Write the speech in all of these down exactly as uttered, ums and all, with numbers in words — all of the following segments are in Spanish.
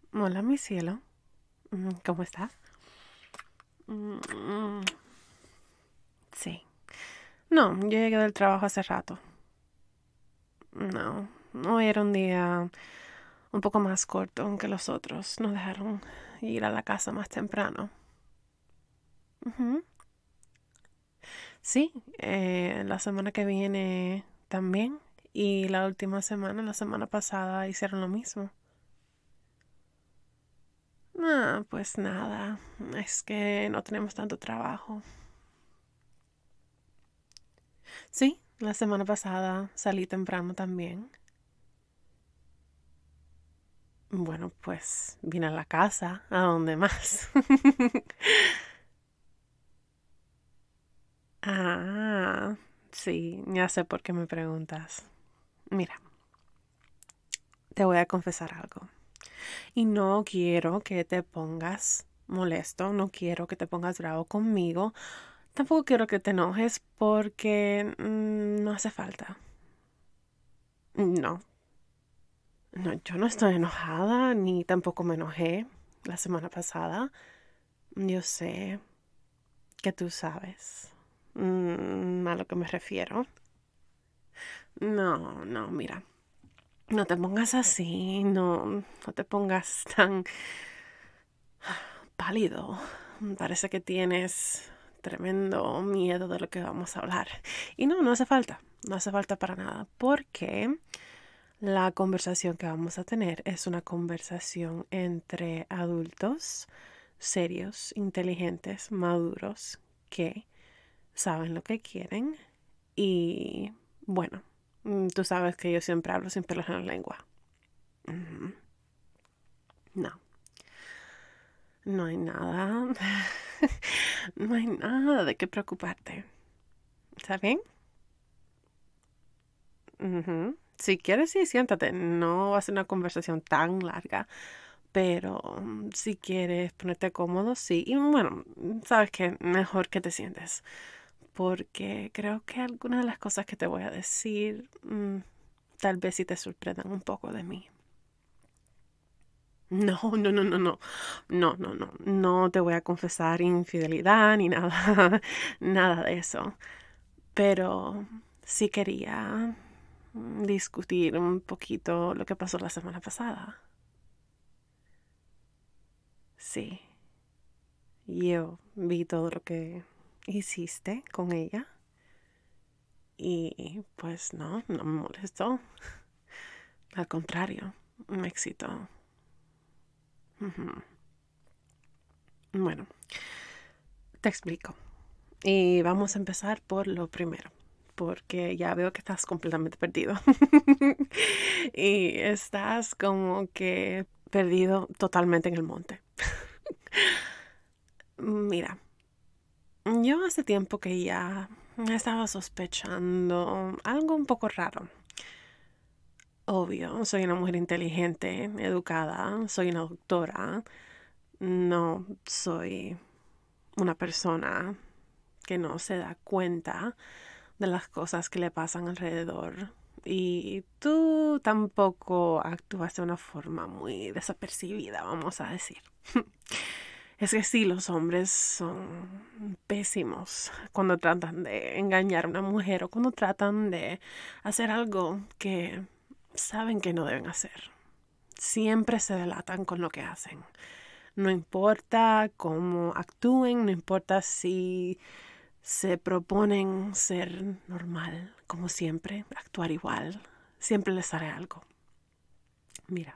Hola, mi cielo. Mm, ¿Cómo estás? Mm, Sí. No, yo llegué del trabajo hace rato. No, hoy era un día un poco más corto que los otros. Nos dejaron ir a la casa más temprano. Ujú. Sí, eh, la semana que viene también. Y la última semana, la semana pasada, hicieron lo mismo. Ah, pues nada, es que no tenemos tanto trabajo. Sí, la semana pasada salí temprano también. Bueno, pues vine a la casa, ¿a dónde más? Ah, sí, ya sé por qué me preguntas. Mira, te voy a confesar algo. Y no quiero que te pongas molesto, no quiero que te pongas bravo conmigo, tampoco quiero que te enojes porque mm, no hace falta. No, no, yo no estoy enojada ni tampoco me enojé la semana pasada. Yo sé que tú sabes mm, a lo que me refiero. No, no, mira, no te pongas así, no, no te pongas tan pálido. Parece que tienes tremendo miedo de lo que vamos a hablar. Y no, no hace falta, no hace falta para nada, porque la conversación que vamos a tener es una conversación entre adultos serios, inteligentes, maduros, que saben lo que quieren y bueno, mm, tú sabes que yo siempre hablo sin pelos en la lengua. Ujú. No, no hay nada. No hay nada de qué preocuparte. ¿Está bien? Ujú. Si quieres, sí, siéntate. No va a ser una conversación tan larga, pero mm, si quieres ponerte cómodo, sí. Y bueno, sabes que mejor que te sientes, porque creo que algunas de las cosas que te voy a decir, mm, tal vez sí te sorprendan un poco de mí. No, no, no, no, no, no, no, no, no te voy a confesar infidelidad ni nada, nada de eso. Pero sí quería mm, discutir un poquito lo que pasó la semana pasada. Sí, yo vi todo lo que hiciste con ella y pues no, no me molestó. Al contrario, me excitó. Ujú. Bueno, te explico. Y vamos a empezar por lo primero, porque ya veo que estás completamente perdido. Y estás como que perdido totalmente en el monte. Mira, yo hace tiempo que ya estaba sospechando algo un poco raro. Obvio, soy una mujer inteligente, educada, soy una doctora, no soy una persona que no se da cuenta de las cosas que le pasan alrededor. Y tú tampoco actúas de una forma muy desapercibida, vamos a decir. Es que sí, los hombres son pésimos cuando tratan de engañar a una mujer o cuando tratan de hacer algo que saben que no deben hacer. Siempre se delatan con lo que hacen. No importa cómo actúen, no importa si se proponen ser normal, como siempre, actuar igual. Siempre les sale algo. Mira,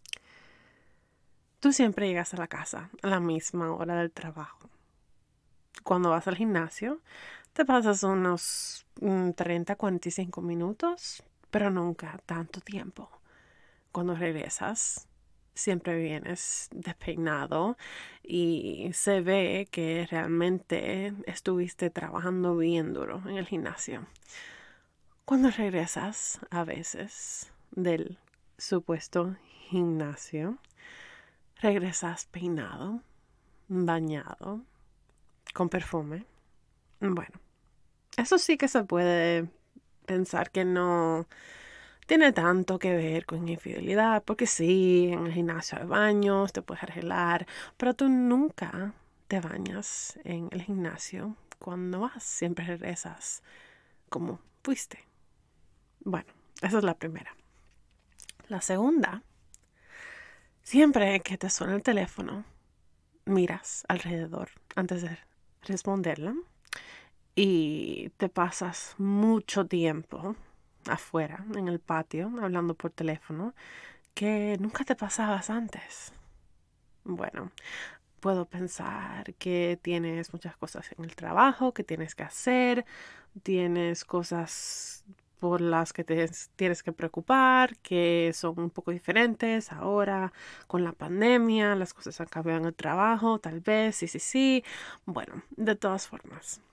tú siempre llegas a la casa a la misma hora del trabajo. Cuando vas al gimnasio, te pasas unos mm, treinta, cuarenta y cinco minutos, pero nunca tanto tiempo. Cuando regresas, siempre vienes despeinado y se ve que realmente estuviste trabajando bien duro en el gimnasio. Cuando regresas a veces del supuesto gimnasio, regresas peinado, bañado, con perfume. Bueno, eso sí que se puede pensar que no tiene tanto que ver con infidelidad, porque sí, en el gimnasio hay baños, te puedes arreglar, pero tú nunca te bañas en el gimnasio cuando vas, siempre regresas como fuiste. Bueno, esa es la primera. La segunda, siempre que te suena el teléfono, miras alrededor antes de responderla y te pasas mucho tiempo afuera, en el patio, hablando por teléfono, que nunca te pasabas antes. Bueno, puedo pensar que tienes muchas cosas en el trabajo que tienes que hacer, tienes cosas por las que te tienes que preocupar, que son un poco diferentes ahora con la pandemia, las cosas han cambiado en el trabajo, tal vez, sí, sí, sí. Bueno, de todas formas,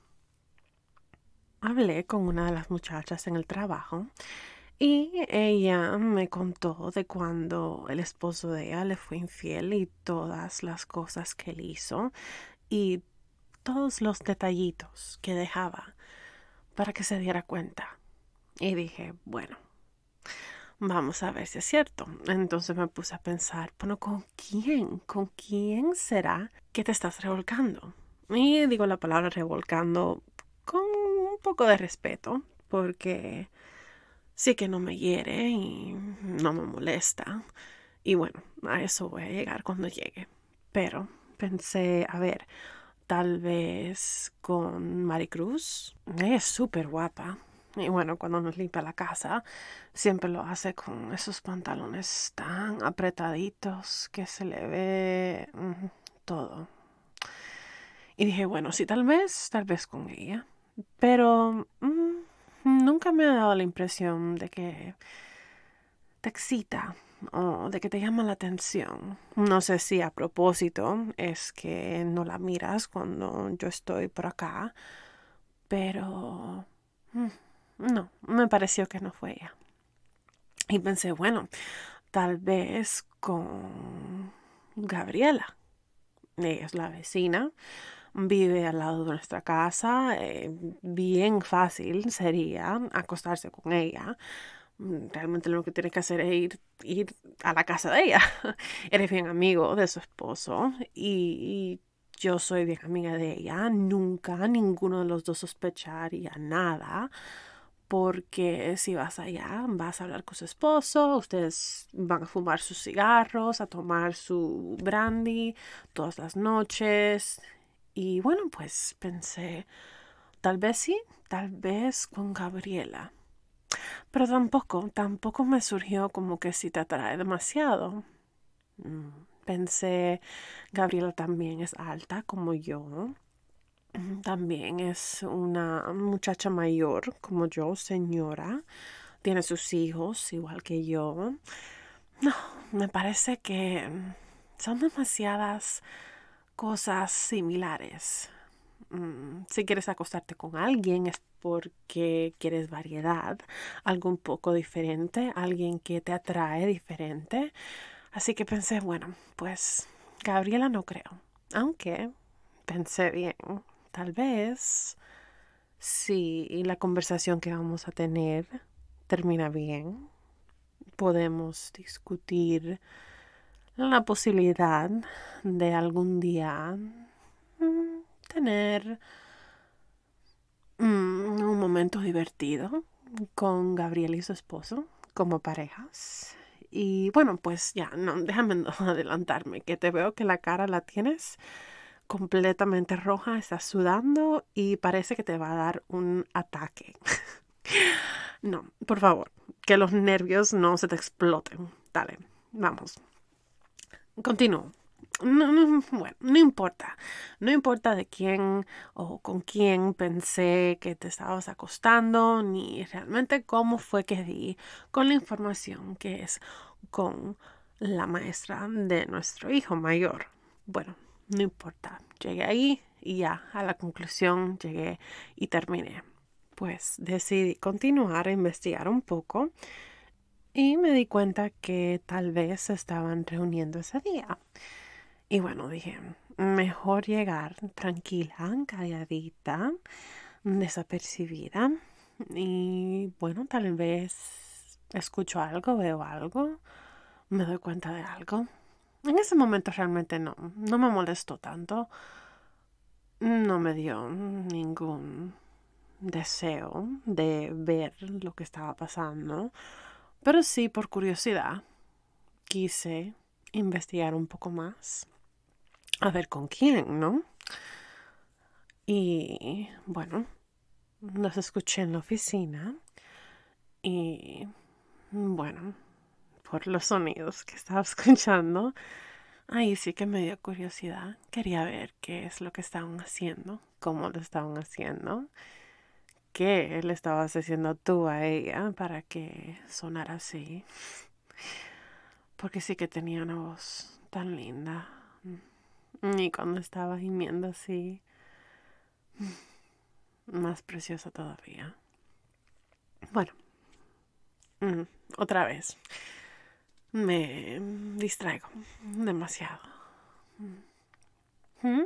hablé con una de las muchachas en el trabajo y ella me contó de cuando el esposo de ella le fue infiel y todas las cosas que él hizo y todos los detallitos que dejaba para que se diera cuenta. Y dije, bueno, vamos a ver si es cierto. Entonces me puse a pensar, bueno, ¿con quién? ¿Con quién será que te estás revolcando? Y digo la palabra revolcando con un poco de respeto, porque sí que no me hiere y no me molesta. Y bueno, a eso voy a llegar cuando llegue. Pero pensé, a ver, tal vez con Maricruz. Ella es súper guapa. Y bueno, cuando nos limpia la casa, siempre lo hace con esos pantalones tan apretaditos que se le ve mm, todo. Y dije, bueno, sí, tal vez, tal vez con ella. Pero mm, nunca me ha dado la impresión de que te excita o de que te llama la atención. No sé si a propósito es que no la miras cuando yo estoy por acá, pero mm, no, me pareció que no fue ella. Y pensé, bueno, tal vez con Gabriela. Ella es la vecina, vive al lado de nuestra casa, eh, bien fácil sería acostarse con ella. Realmente lo que tienes que hacer es ir, ir a la casa de ella. Eres bien amigo de su esposo y, y yo soy bien amiga de ella. Nunca ninguno de los dos sospecharía nada, porque si vas allá vas a hablar con su esposo, ustedes van a fumar sus cigarros, a tomar su brandy todas las noches. Y bueno, pues pensé, tal vez sí, tal vez con Gabriela. Pero tampoco, tampoco me surgió como que si te atrae demasiado. Mm, Pensé, Gabriela también es alta como yo. Mm, También es una muchacha mayor como yo, señora. Tiene sus hijos igual que yo. No, me parece que son demasiadas cosas similares. Mm, si quieres acostarte con alguien es porque quieres variedad, algo un poco diferente, alguien que te atrae diferente. Así que pensé, bueno, pues Gabriela no creo. Aunque pensé bien, tal vez si la conversación que vamos a tener termina bien, podemos discutir la posibilidad de algún día mm, tener mm, un momento divertido con Gabriel y su esposo como parejas. Y bueno, pues ya, no, déjame no adelantarme, que te veo que la cara la tienes completamente roja, estás sudando y parece que te va a dar un ataque. No, por favor, que los nervios no se te exploten. Dale, vamos. Continúo. No, no, bueno, no importa. No importa de quién o con quién pensé que te estabas acostando, ni realmente cómo fue que di con la información que es con la maestra de nuestro hijo mayor. Bueno, no importa. Llegué ahí y ya a la conclusión llegué y terminé. Pues decidí continuar a investigar un poco y me di cuenta que tal vez se estaban reuniendo ese día. Y bueno, dije, mejor llegar tranquila, calladita, desapercibida. Y bueno, tal vez escucho algo, veo algo, me doy cuenta de algo. En ese momento realmente no, no me molestó tanto. No me dio ningún deseo de ver lo que estaba pasando, pero sí por curiosidad quise investigar un poco más, a ver con quién, ¿no? Y bueno, los escuché en la oficina y bueno, por los sonidos que estaba escuchando, ahí sí que me dio curiosidad. Quería ver qué es lo que estaban haciendo, cómo lo estaban haciendo, qué le estabas haciendo tú a ella para que sonara así. Porque sí que tenía una voz tan linda. Y cuando estaba gimiendo así, más preciosa todavía. Bueno, mm, otra vez. Me distraigo demasiado. ¿Mm?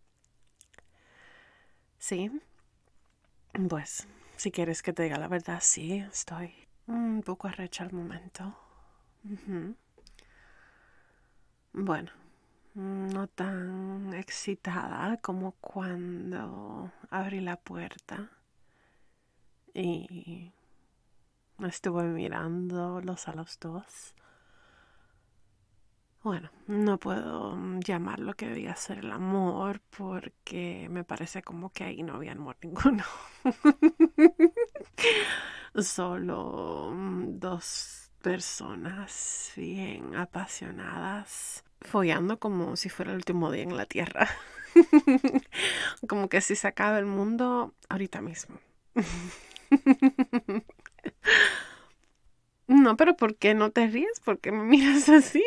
Sí, pues si quieres que te diga la verdad, sí, estoy un poco arrecha al momento. Ujú. Bueno, no tan excitada como cuando abrí la puerta y estuve mirándolos a los dos. Bueno, no puedo llamar lo que debía ser el amor porque me parece como que ahí no había amor ninguno. Solo mm, dos personas bien apasionadas, follando como si fuera el último día en la tierra. Como que si se acaba el mundo ahorita mismo. No, pero ¿por qué no te ríes? ¿Por qué me miras así?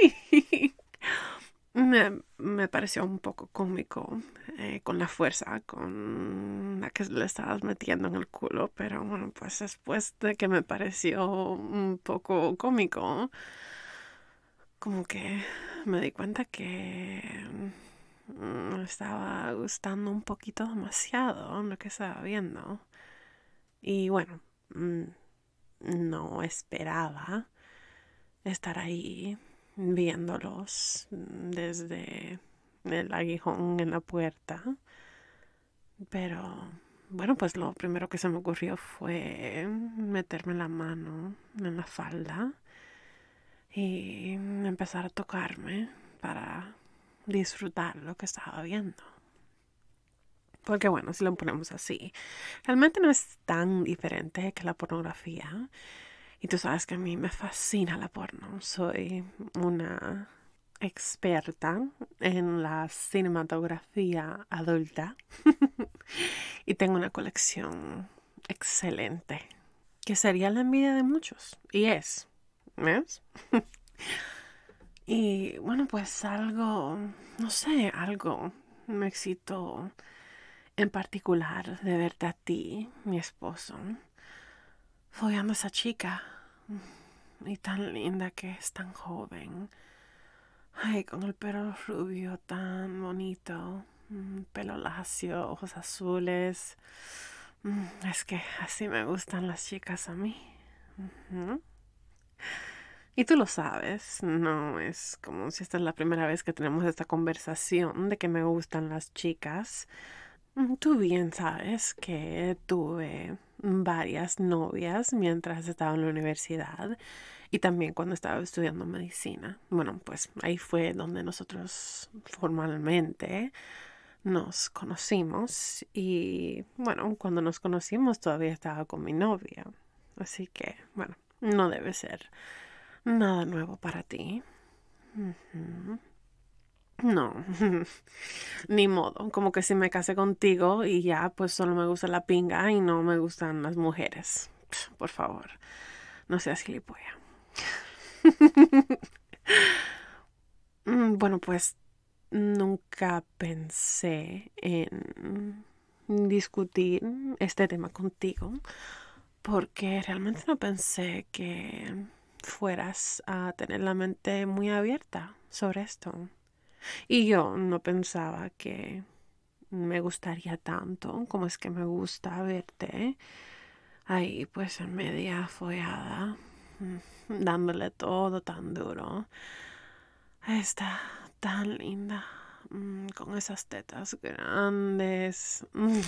Me, me pareció un poco cómico eh, con la fuerza con la que le estabas metiendo en el culo, pero bueno, pues después de que me pareció un poco cómico, como que me di cuenta que mm, me estaba gustando un poquito demasiado lo que estaba viendo. Y bueno, mm, no esperaba estar ahí viéndolos desde el aguijón en la puerta. Pero bueno, pues lo primero que se me ocurrió fue meterme la mano en la falda y empezar a tocarme para disfrutar lo que estaba viendo. Porque bueno, si lo ponemos así, realmente no es tan diferente que la pornografía. Y tú sabes que a mí me fascina la porno. Soy una experta en la cinematografía adulta y tengo una colección excelente que sería la envidia de muchos. Y es, ¿ves? Y bueno, pues algo, no sé, algo me excitó en particular de verte a ti, mi esposo, follando a esa chica. Y tan linda que es, tan joven. Ay, con el pelo rubio tan bonito. Mm, pelo lacio, ojos azules. Mm, es que así me gustan las chicas a mí. Ujú. Y tú lo sabes, no es como si esta es la primera vez que tenemos esta conversación de que me gustan las chicas. Mm, Tú bien sabes que tuve varias novias mientras estaba en la universidad y también cuando estaba estudiando medicina. Bueno, pues ahí fue donde nosotros formalmente nos conocimos y bueno, cuando nos conocimos todavía estaba con mi novia. Así que, bueno, no debe ser nada nuevo para ti. Ujú. No, ni modo. Como que si me casé contigo y ya, pues solo me gusta la pinga y no me gustan las mujeres. Pf, Por favor, no seas gilipollas. Mm, Bueno, pues nunca pensé en discutir este tema contigo porque realmente no pensé que fueras a tener la mente muy abierta sobre esto. Y yo no pensaba que me gustaría tanto como es que me gusta verte ahí pues en media follada. dándole todo tan duro. Está tan linda, con esas tetas grandes.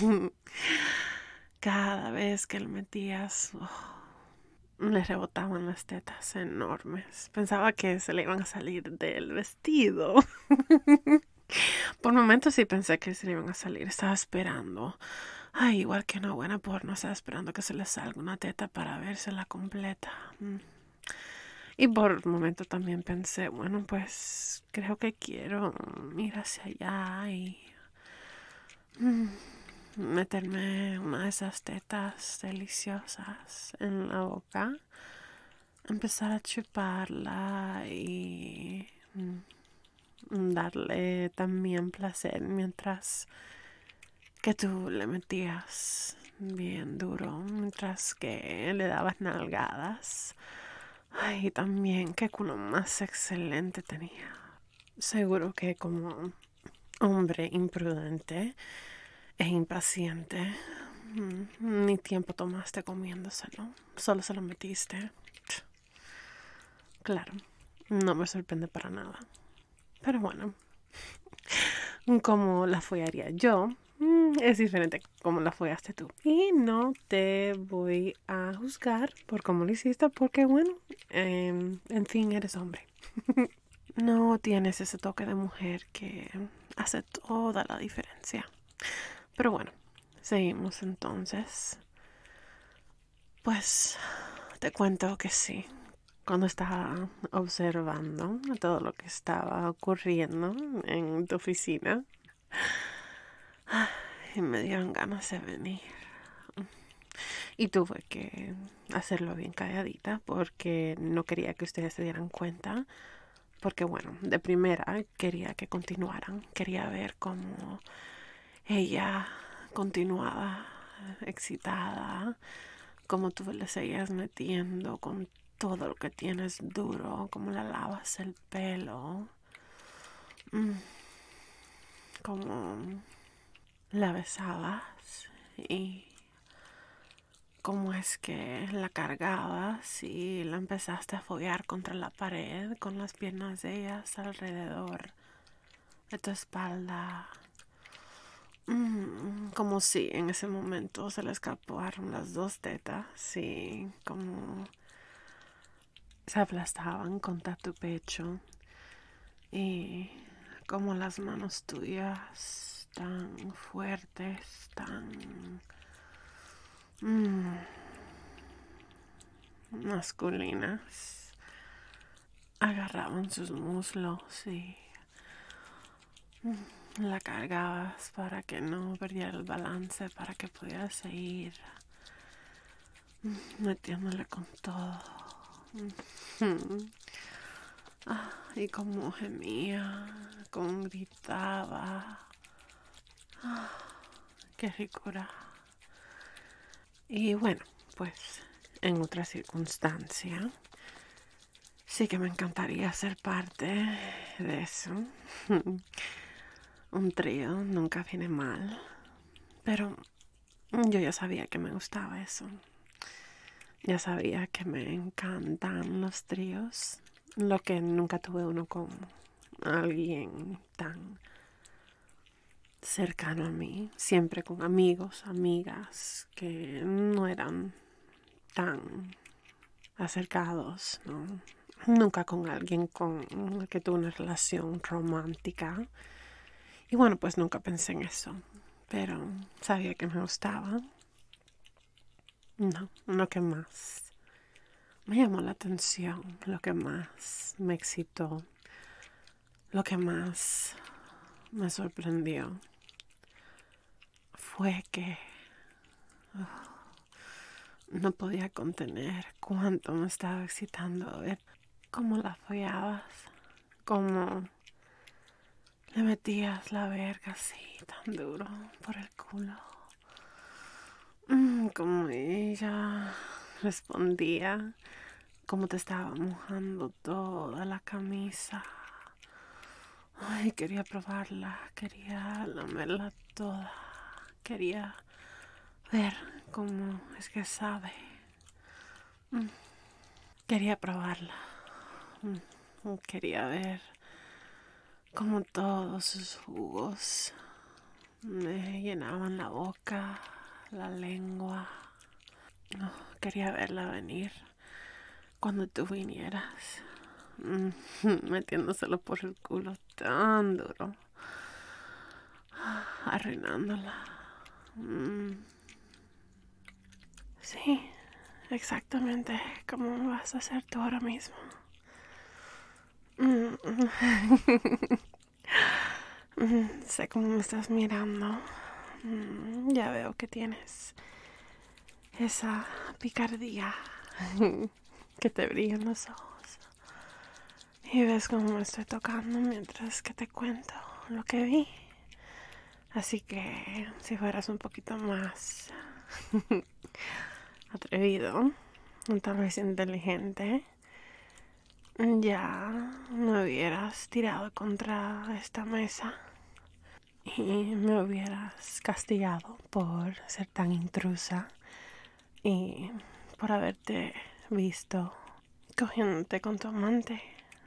Cada vez que le metías, oh, le rebotaban las tetas enormes. Pensaba que se le iban a salir del vestido. Por momentos sí pensé que se le iban a salir. Estaba esperando. Ay, igual que una buena porno, estaba esperando que se le salga una teta para vérsela completa. Y por un momento también pensé, bueno, pues creo que quiero ir hacia allá y mm, meterme una de esas tetas deliciosas en la boca, empezar a chuparla y mm, darle también placer mientras que tú le metías bien duro, mientras que le dabas nalgadas. Ay, también qué culo más excelente tenía. Seguro que como hombre imprudente e impaciente, ni tiempo tomaste comiéndoselo. Solo se lo metiste. Claro, no me sorprende para nada. Pero bueno, como la follaría yo, es diferente como la follaste tú. Y no te voy a juzgar por cómo lo hiciste, porque bueno, eh, en fin, eres hombre. No tienes ese toque de mujer que hace toda la diferencia. Pero bueno, seguimos entonces. Pues te cuento que sí. Cuando estaba observando todo lo que estaba ocurriendo en tu oficina, ay, me dieron ganas de venir. Y tuve que hacerlo bien calladita porque no quería que ustedes se dieran cuenta. Porque bueno, de primera quería que continuaran. Quería ver cómo ella continuaba excitada, cómo tú le seguías metiendo con todo lo que tienes duro, cómo le lavas el pelo, mm, cómo la besabas y cómo es que la cargabas y la empezaste a follar contra la pared con las piernas de ellas alrededor de tu espalda. Mm, como si en ese momento se le escaparon las dos tetas y como se aplastaban contra tu pecho y como las manos tuyas tan fuertes, tan mm, masculinas agarraban sus muslos y mm, la cargabas para que no perdiera el balance, para que pudiera seguir mm, metiéndole con todo. Mm. Ah, y como gemía, como gritaba. Ah, qué ricura. Y bueno, pues en otra circunstancia, sí que me encantaría ser parte de eso. Un trío nunca viene mal. Pero yo ya sabía que me gustaba eso. Ya sabía que me encantan los tríos. Lo que nunca tuve uno con alguien tan cercano a mí. Siempre con amigos, amigas que no eran tan acercados, ¿no? Nunca con alguien con el que tuve una relación romántica. Y bueno, pues nunca pensé en eso. Pero sabía que me gustaba. No, lo que más me llamó la atención, lo que más me excitó, lo que más me sorprendió fue que oh, no podía contener cuánto me estaba excitando ver cómo la follabas, cómo le metías la verga así tan duro por el culo. Mm, como ella respondía, como te estaba mojando toda la camisa. Ay, quería probarla, quería lamerla toda, quería ver cómo es que sabe. Mm. Quería probarla. Quería ver cómo todos sus jugos me llenaban la boca, la lengua. Quería verla venir cuando tú vinieras, metiéndoselo por el culo tan duro, arruinándola. Sí, exactamente como vas a hacer tú ahora mismo. Sé cómo me estás mirando. Ya veo que tienes esa picardía que te brilla en los ojos. Y ves cómo me estoy tocando mientras que te cuento lo que vi. Así que si fueras un poquito más atrevido, tal vez inteligente, ya me hubieras tirado contra esta mesa y me hubieras castigado por ser tan intrusa y por haberte visto cogiéndote con tu amante.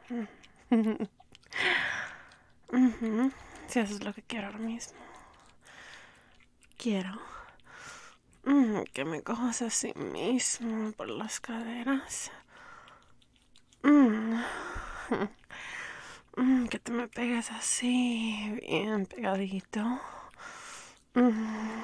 Uh-huh. Si eso es lo que quiero ahora mismo. Quiero mm, que me cojas así mismo por las caderas. Mm. Mm, que te me pegues así, bien pegadito. Mm.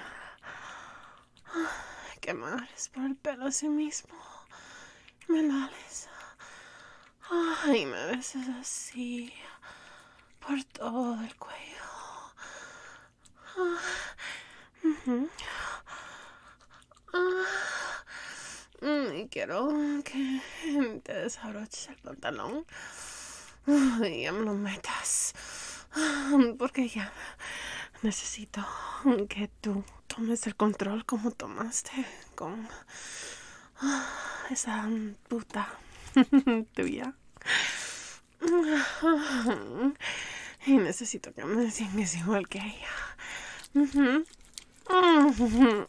Que me agarres por el pelo así mismo. Me lo ales. Ay, me beses así por todo el cuello. Uh-huh. Uh, y quiero que te desabroches el pantalón y ya me lo metas, porque ya necesito que tú tomes el control como tomaste con esa puta tuya. Y necesito que me sigas igual que ella. Uh-huh. Uh-huh.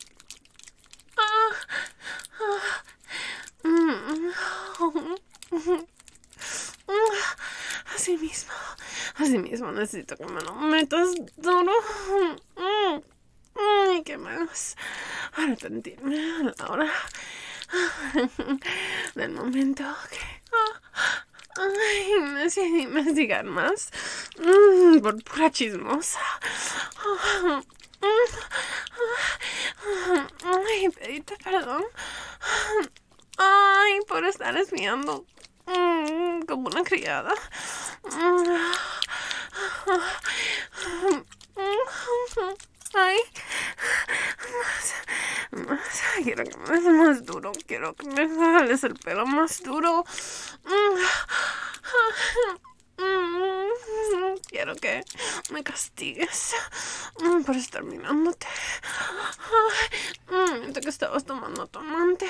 Así mismo, así mismo necesito que me lo metas duro. Y que me hagas arrepentirme a la hora del momento que ay, me decidí investigar más por pura chismosa. Ay, pedirte perdón. Ay, por estar espiando mm, como una criada. Ay, más, más. Quiero que me des más duro. Quiero que me jales el pelo más duro. Quiero que me castigues por estar mirándote mientras que estabas tomando tu amante.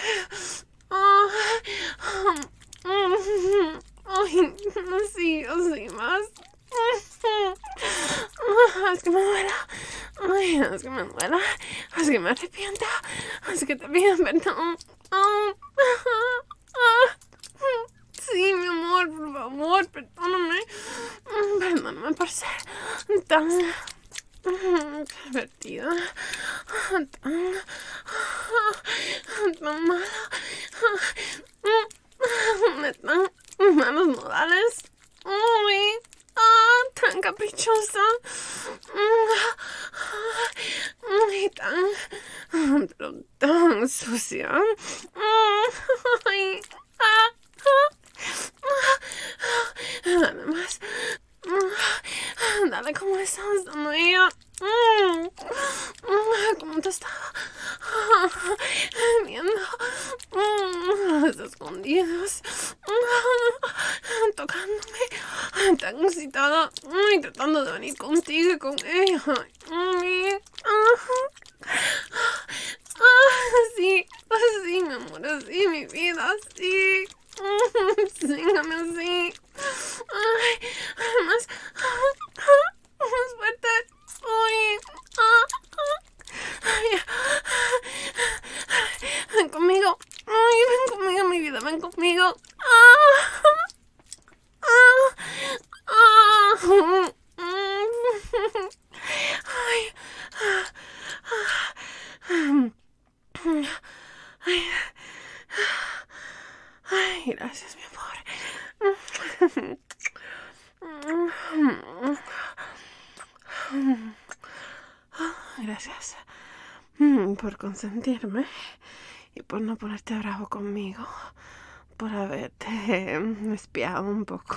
Ay, así, así más. Haz que me duela. Ay, haz que me duela. Haz que me arrepienta. Haz que te pida perdón. Sí, mi amor, por favor, perdóname. Perdóname por ser tan pervertida, tan, tan mala, de tan malos modales, uy, ah, tan caprichosa, y tan, pero tan sucia. Ay, ah, dale más. Dale, ¿cómo estás dando ella? ¿Cómo te estaba viendo? Escondidos, tocándome, tan excitada y tratando de venir contigo y con ella. Así, así, mi amor, así, mi vida, así. Síngame así. Ay, más, más fuerte. Uy, ah, ah. Ven conmigo. Ay, ven conmigo, mi vida, ven conmigo. gracias mm, por consentirme y por no ponerte bravo conmigo, por haberte espiado un poco.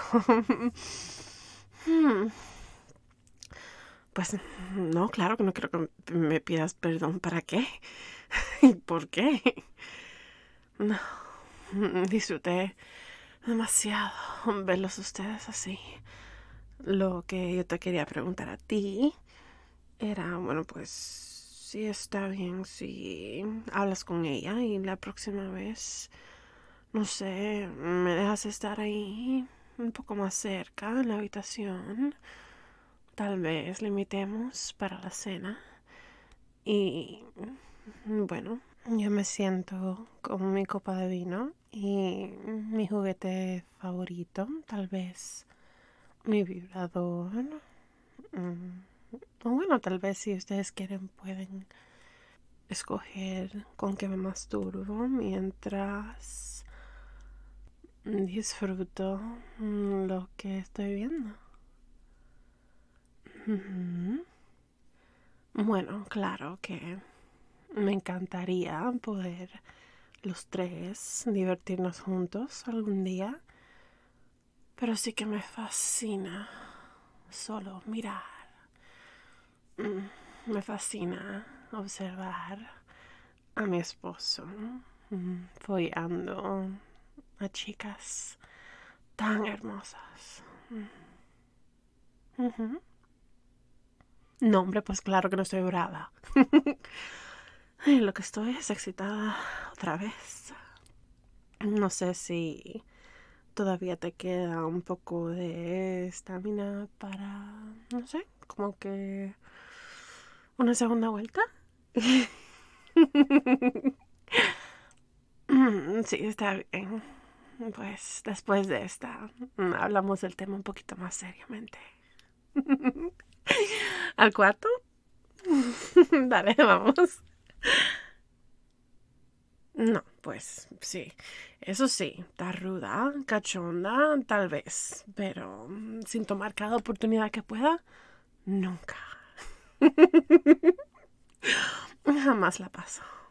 Hmm. Pues no, claro que no quiero que me pidas perdón. ¿Para qué? ¿Y por qué? No, disfruté demasiado verlos ustedes así. Lo que yo te quería preguntar a ti era, bueno, pues si está bien si hablas con ella y la próxima vez, no sé, me dejas estar ahí un poco más cerca en la habitación. Tal vez limitemos para la cena. Y bueno, yo me siento con mi copa de vino y mi juguete favorito, tal vez mi vibrador. Mm, o bueno, tal vez si ustedes quieren pueden escoger con qué me masturbo mientras disfruto lo que estoy viendo. Uh-huh. Bueno, claro que me encantaría poder los tres divertirnos juntos algún día, pero sí que me fascina solo mirar. Me fascina observar a mi esposo follando a chicas tan hermosas. Uh-huh. No, hombre, pues claro que no estoy brava. Ay, lo que estoy es excitada otra vez. No sé si todavía te queda un poco de estamina para, no sé, como que una segunda vuelta. Sí, está bien. Pues después de esta hablamos del tema un poquito más seriamente. ¿Al cuarto? Dale, vamos. No, pues sí, eso sí, está ruda, cachonda, tal vez, pero sin tomar cada oportunidad que pueda, nunca. Jamás la paso.